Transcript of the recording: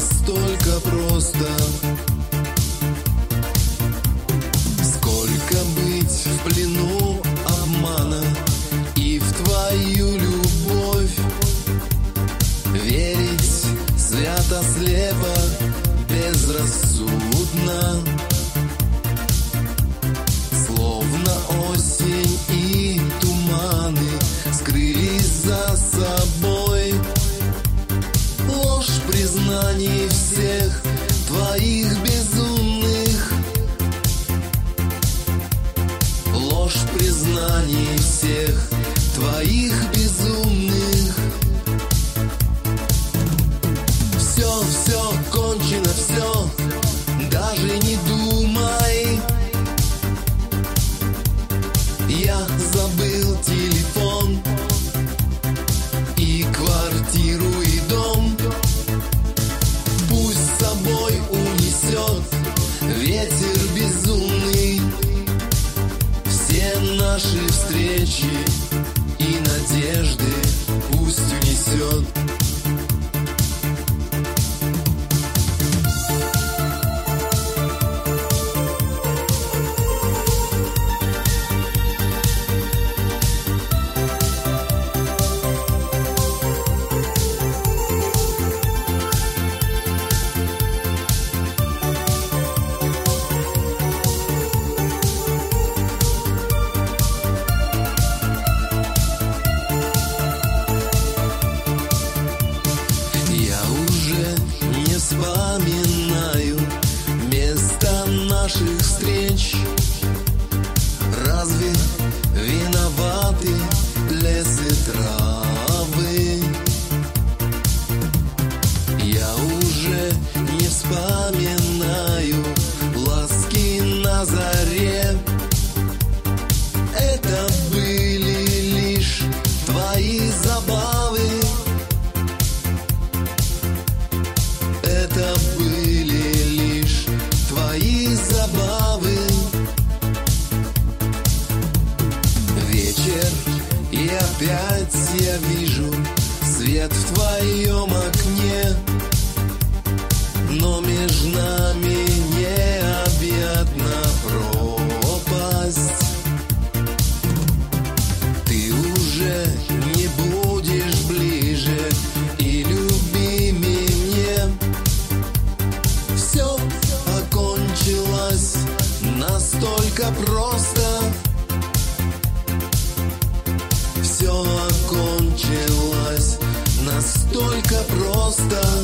настолько просто. Сколько быть в плену обмана и в твою любовь, верить свято-слепо, безрассудно, словно осень и туманы скрылись за собой. Ложь признаний всех твоих безумных, ложь признаний всех твоих безумных. Все кончено, все, даже не думай. Я забыл телефон и квартиру, и дом. Пусть с собой унесет ветер безумный все наши встречи и надежды, пусть унесет. Вспоминаю место наших встреч. Разве виноваты лес и травы? Я уже не вспоминаю ласки на заре. Это были лишь твои забавы. Это были лишь твои забавы. Вечер, и опять я вижу свет в твоем окне, но между нами необъятна пропасть. Ты уже не будешь ближе и любимее. Все окончилось настолько просто. Все окончилось настолько просто.